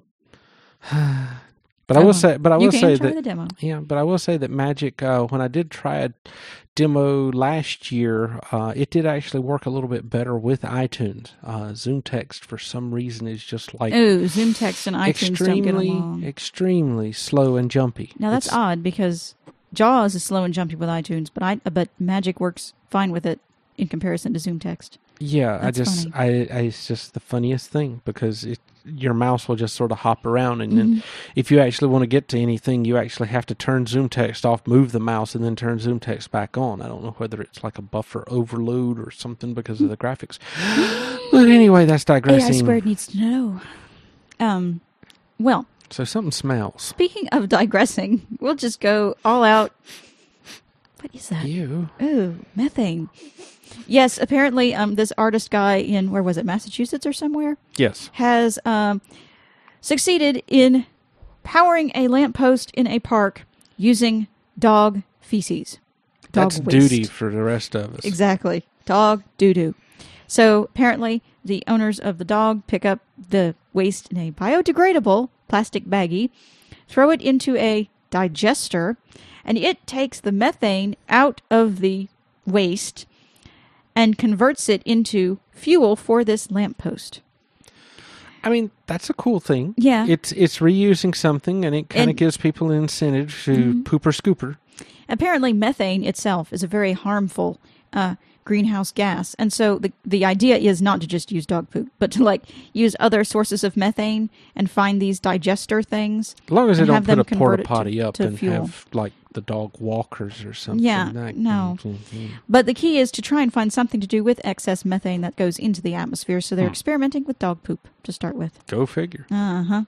Speaker 3: but I will
Speaker 2: Oh,
Speaker 3: say, but I
Speaker 2: you
Speaker 3: will
Speaker 2: can
Speaker 3: say
Speaker 2: try
Speaker 3: that
Speaker 2: the demo.
Speaker 3: yeah, but I will say that Magic, uh, when I did try a demo last year, uh, it did actually work a little bit better with iTunes. Uh, ZoomText, for some reason, is just like
Speaker 2: Oh, ZoomText and iTunes don't get
Speaker 3: extremely,
Speaker 2: along.
Speaker 3: extremely slow and jumpy.
Speaker 2: Now that's
Speaker 3: It's-
Speaker 2: odd because JAWS is slow and jumpy with iTunes, but I but Magic works fine with it in comparison to ZoomText.
Speaker 3: Yeah,
Speaker 2: That's
Speaker 3: I just, I, I, it's just the funniest thing, because it, your mouse will just sort of hop around, and then if you actually want to get to anything, you actually have to turn ZoomText off, move the mouse, and then turn ZoomText back on. I don't know whether it's like a buffer overload or something because of the graphics. But anyway, that's
Speaker 2: A I
Speaker 3: digressing.
Speaker 2: Squared needs to know. Um, well,
Speaker 3: So something smells.
Speaker 2: speaking of digressing, we'll just go all out. What is that?
Speaker 3: Ew.
Speaker 2: Ooh, methane. Yes, apparently um, this artist guy in, where was it, Massachusetts or somewhere,
Speaker 3: Yes.
Speaker 2: has um, succeeded in powering a lamppost in a park using dog feces. Dog
Speaker 3: That's
Speaker 2: waste.
Speaker 3: duty for the rest of us.
Speaker 2: Exactly. Dog doo-doo. So apparently the owners of the dog pick up the waste in a biodegradable plastic baggie, throw it into a digester, and it takes the methane out of the waste and converts it into fuel for this lamppost.
Speaker 3: I mean, that's a cool thing.
Speaker 2: Yeah.
Speaker 3: It's it's reusing something, and it kind of
Speaker 2: And-
Speaker 3: gives people an incentive to pooper scooper.
Speaker 2: Apparently, methane itself is a very harmful uh, greenhouse gas, and so the the idea is not to just use dog poop, but to like use other sources of methane and find these digester things.
Speaker 3: As long as they
Speaker 2: and
Speaker 3: don't
Speaker 2: have
Speaker 3: put
Speaker 2: them
Speaker 3: a
Speaker 2: convert
Speaker 3: porta
Speaker 2: it to-
Speaker 3: potty up
Speaker 2: to
Speaker 3: and
Speaker 2: fuel.
Speaker 3: have like the dog walkers or something.
Speaker 2: Yeah,
Speaker 3: That-
Speaker 2: no.
Speaker 3: Mhm.
Speaker 2: But the key is to try and find something to do with excess methane that goes into the atmosphere. So they're
Speaker 3: Hmm.
Speaker 2: experimenting with dog poop to start with.
Speaker 3: Go figure.
Speaker 2: Uh-huh.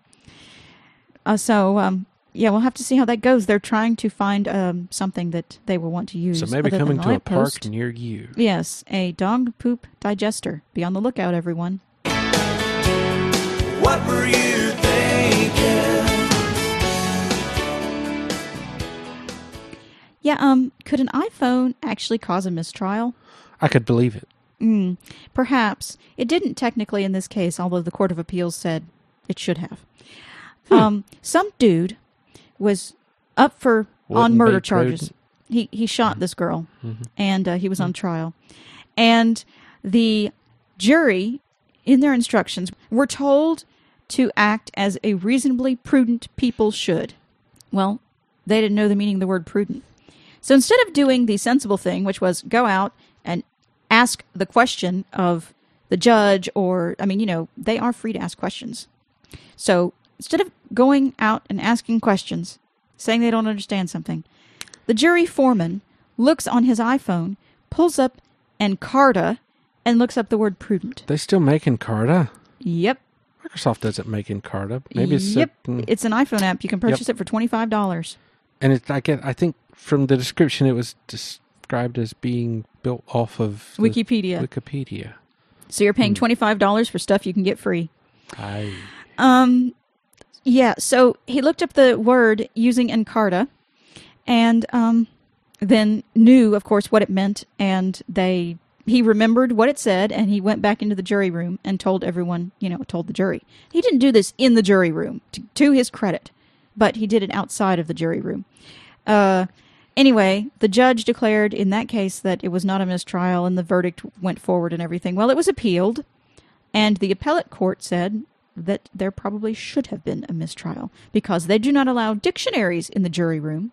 Speaker 2: Uh So, um, yeah, we'll have to see how that goes. They're trying to find um, something that they will want to use.
Speaker 3: So maybe
Speaker 2: other than
Speaker 3: coming
Speaker 2: the
Speaker 3: to a
Speaker 2: lamppost.
Speaker 3: park near you.
Speaker 2: Yes, a dog poop digester. Be on the lookout, everyone.
Speaker 4: What were you thinking?
Speaker 2: Yeah, um, could an iPhone actually cause a mistrial?
Speaker 3: I could believe it.
Speaker 2: Mm, perhaps. It didn't technically in this case, although the Court of Appeals said it should have. Um, some dude was up for on
Speaker 3: Wouldn't
Speaker 2: murder
Speaker 3: be
Speaker 2: charges.
Speaker 3: prudent.
Speaker 2: He he shot this girl,
Speaker 3: Mhm.
Speaker 2: and uh, he was on trial. And the jury, in their instructions, were told to act as a reasonably prudent people should. Well, they didn't know the meaning of the word prudent. So instead of doing the sensible thing, which was go out and ask the question of the judge, or, I mean, you know, they are free to ask questions. So instead of going out and asking questions, saying they don't understand something, the jury foreman looks on his iPhone, pulls up Encarta, and looks up the word prudent.
Speaker 3: They still make Encarta?
Speaker 2: Yep.
Speaker 3: Microsoft doesn't make Encarta. Maybe it's
Speaker 2: yep.
Speaker 3: a- mm.
Speaker 2: It's an iPhone app. You can purchase it for twenty-five dollars.
Speaker 3: and it. I get. I think from the description, it was described as being built off of the
Speaker 2: Wikipedia.
Speaker 3: Wikipedia.
Speaker 2: So you're paying
Speaker 3: Hmm.
Speaker 2: twenty-five dollars for stuff you can get free.
Speaker 3: I.
Speaker 2: Um, yeah, so he looked up the word using Encarta and um, then knew, of course, what it meant. And they he remembered what it said, and he went back into the jury room and told everyone, you know, told the jury. He didn't do this in the jury room, to, to his credit, but he did it outside of the jury room. Uh, anyway, the judge declared in that case that it was not a mistrial, and the verdict went forward and everything. Well, it was appealed, and the appellate court said that there probably should have been a mistrial because they do not allow dictionaries in the jury room.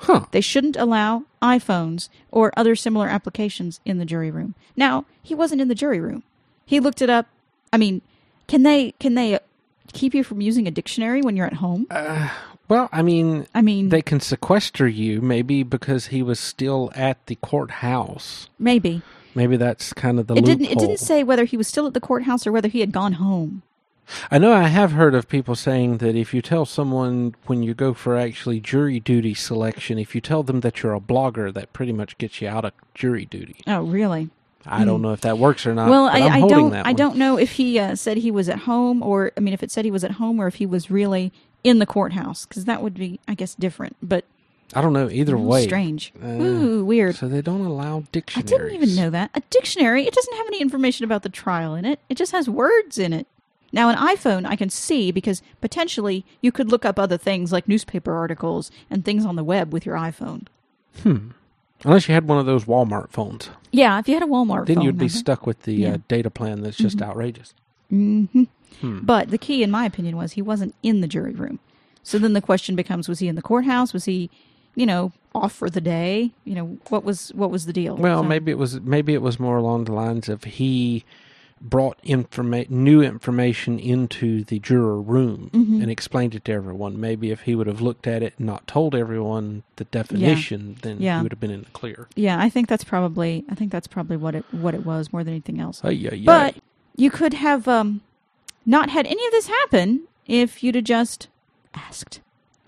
Speaker 3: Huh.
Speaker 2: They shouldn't allow iPhones or other similar applications in the jury room. Now, he wasn't in the jury room. He looked it up. I mean, can they can they keep you from using a dictionary when you're at home?
Speaker 3: Uh, well, I mean,
Speaker 2: I mean,
Speaker 3: they can sequester you maybe because he was still at the courthouse.
Speaker 2: maybe.
Speaker 3: Maybe that's kind of the
Speaker 2: It
Speaker 3: loophole.
Speaker 2: didn't. It didn't say whether he was still at the courthouse or whether he had gone home.
Speaker 3: I know I have heard of people saying that if you tell someone when you go for actually jury duty selection, if you tell them that you're a blogger, that pretty much gets you out of jury duty.
Speaker 2: Oh, really?
Speaker 3: I don't know if that works or not.
Speaker 2: Well,
Speaker 3: but
Speaker 2: I,
Speaker 3: I'm
Speaker 2: I
Speaker 3: holding
Speaker 2: don't.
Speaker 3: that
Speaker 2: I
Speaker 3: one.
Speaker 2: don't know if he uh, said he was at home, or I mean, if it said he was at home, or if he was really in the courthouse, because that would be, I guess, different. But
Speaker 3: I don't know either
Speaker 2: oh,
Speaker 3: way.
Speaker 2: strange.
Speaker 3: Uh,
Speaker 2: Ooh, weird.
Speaker 3: So they don't allow
Speaker 2: I
Speaker 3: dictionaries.
Speaker 2: didn't even know that. A dictionary, it doesn't have any information about the trial in it. It just has words in it. Now, an iPhone I can see because potentially you could look up other things like newspaper articles and things on the web with your iPhone.
Speaker 3: Hmm. Unless you had one of those Walmart phones.
Speaker 2: Yeah, if you had a Walmart
Speaker 3: Then
Speaker 2: phone.
Speaker 3: you'd be
Speaker 2: I think.
Speaker 3: stuck with the
Speaker 2: Yeah.
Speaker 3: uh, data plan that's just outrageous.
Speaker 2: Mm-hmm.
Speaker 3: Hmm.
Speaker 2: But the key, in my opinion, was he wasn't in the jury room. So then the question becomes, was he in the courthouse? Was he, you know, off for the day? You know, what was what was the deal?
Speaker 3: Well,
Speaker 2: So-
Speaker 3: maybe it was maybe it was more along the lines of he brought informa- new information into the juror room
Speaker 2: Mm-hmm.
Speaker 3: and explained it to everyone. Maybe if he would have looked at it and not told everyone the definition, then
Speaker 2: Yeah.
Speaker 3: he would have been in the clear.
Speaker 2: Yeah, I think that's probably I think that's probably what it what it was more than anything else.
Speaker 3: Ay, ay,
Speaker 2: But
Speaker 3: ay.
Speaker 2: you could have um, not had any of this happen if you'd have just asked.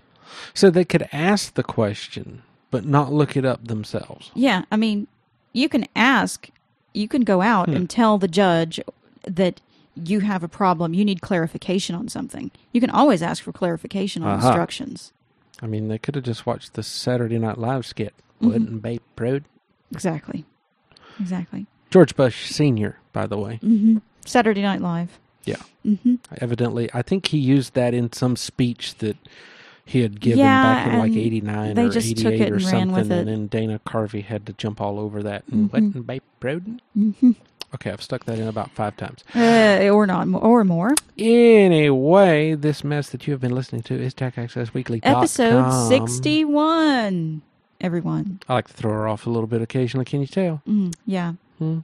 Speaker 3: So they could ask the question, but not look it up themselves.
Speaker 2: Yeah, I mean, you can ask, you can go out
Speaker 3: Hmm.
Speaker 2: and tell the judge that you have a problem, you need clarification on something. You can always ask for clarification on
Speaker 3: Uh-huh.
Speaker 2: instructions.
Speaker 3: I mean, they could have just watched the Saturday Night Live skit.
Speaker 2: Mm-hmm.
Speaker 3: Wouldn't be proud.
Speaker 2: Exactly. Exactly.
Speaker 3: George Bush Senior, by the way.
Speaker 2: Mm-hmm. Saturday Night Live.
Speaker 3: Yeah.
Speaker 2: Mm-hmm.
Speaker 3: Evidently, I think he used that in some speech that he had given
Speaker 2: Yeah,
Speaker 3: back in like
Speaker 2: and
Speaker 3: eighty-nine
Speaker 2: they
Speaker 3: or
Speaker 2: just took
Speaker 3: eighty-eight
Speaker 2: it
Speaker 3: or
Speaker 2: and ran
Speaker 3: something,
Speaker 2: with it.
Speaker 3: and then Dana Carvey had to jump all over that and
Speaker 2: Mhm.
Speaker 3: wouldn't be proud.
Speaker 2: Mm-hmm.
Speaker 3: Okay, I've stuck that in about five times.
Speaker 2: Uh, or not, or more.
Speaker 3: Anyway, this mess that you have been listening to is Tech Access Weekly.
Speaker 2: Episode sixty-one, everyone.
Speaker 3: I like to throw her off a little bit occasionally, can you tell?
Speaker 2: Mm, yeah.
Speaker 3: Hmm.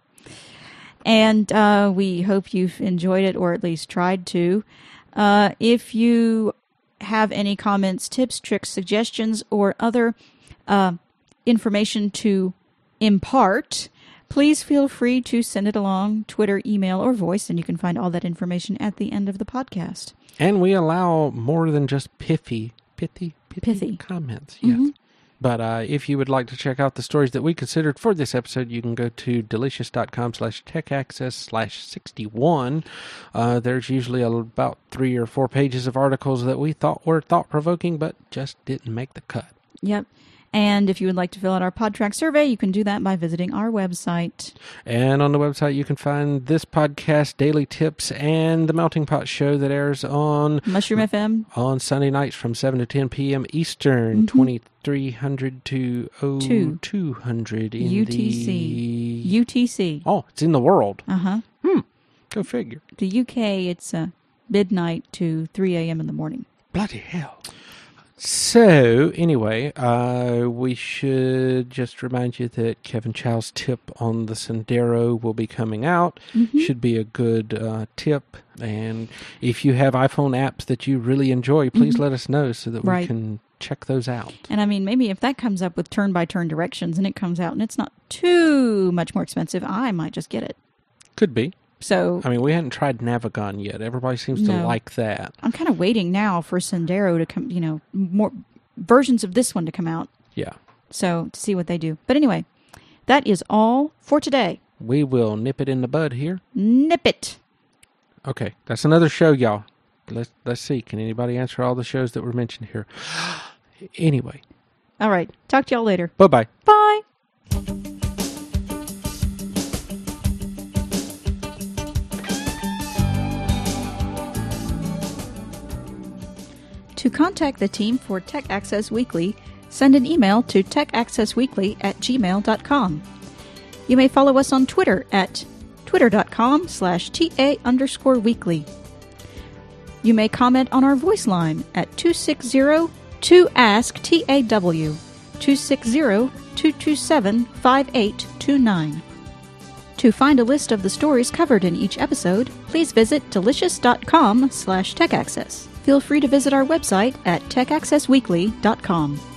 Speaker 2: And uh, we hope you've enjoyed it, or at least tried to. Uh, if you have any comments, tips, tricks, suggestions, or other uh, information to impart, please feel free to send it along, Twitter, email, or voice, and you can find all that information at the end of the podcast.
Speaker 3: And we allow more than just pithy, pithy, pithy,
Speaker 2: Pithy.
Speaker 3: comments. Yes.
Speaker 2: Mhm.
Speaker 3: But uh, if you would like to check out the stories that we considered for this episode, you can go to delicious.com slash techaccess slash 61. Uh, there's usually about three or four pages of articles that we thought were thought-provoking, but just didn't make the cut.
Speaker 2: Yep. And if you would like to fill out our PodTrack survey, you can do that by visiting our website.
Speaker 3: And on the website, you can find this podcast, daily tips, and the Melting Pot show that airs on
Speaker 2: Mushroom F M.
Speaker 3: on Sunday nights from seven to ten p.m. Eastern,
Speaker 2: Mhm.
Speaker 3: twenty-three hundred to
Speaker 2: Two.
Speaker 3: two hundred in
Speaker 2: U T C.
Speaker 3: the...
Speaker 2: U T C.
Speaker 3: Oh, it's in the world.
Speaker 2: Uh-huh.
Speaker 3: Go figure.
Speaker 2: The U K, it's uh, midnight to three a.m. in the morning.
Speaker 3: Bloody hell. So, anyway, uh, we should just remind you that Kevin Chow's tip on the Sendero will be coming out.
Speaker 2: Mhm.
Speaker 3: Should be a good uh, tip. And if you have iPhone apps that you really enjoy, please
Speaker 2: Mhm.
Speaker 3: let us know so that
Speaker 2: Right.
Speaker 3: we can check those out.
Speaker 2: And I mean, maybe if that comes up with turn-by-turn directions and it comes out and it's not too much more expensive, I might just get it.
Speaker 3: Could be.
Speaker 2: So
Speaker 3: I mean, we hadn't tried Navigon yet. Everybody seems to
Speaker 2: No.
Speaker 3: like that.
Speaker 2: I'm kind of waiting now for Sendero to come, you know, more versions of this one to come out.
Speaker 3: Yeah.
Speaker 2: So to see what they do. But anyway, that is all for today.
Speaker 3: We will nip it in the bud here.
Speaker 2: Nip it.
Speaker 3: Okay, that's another show, y'all. Let's let's see. Can anybody answer all the shows that were mentioned here? Anyway,
Speaker 2: All right. Talk to y'all later.
Speaker 3: bye-bye.
Speaker 2: Bye. To contact the team for Tech Access Weekly, send an email to techaccessweekly at gmail dot com. You may follow us on Twitter at twitter.com slash TA underscore weekly. You may comment on our voice line at two six zero two ask T A W. two six zero, two two seven, five eight two nine. To find a list of the stories covered in each episode, please visit delicious.com slash techaccess. Feel free to visit our website at tech access weekly dot com.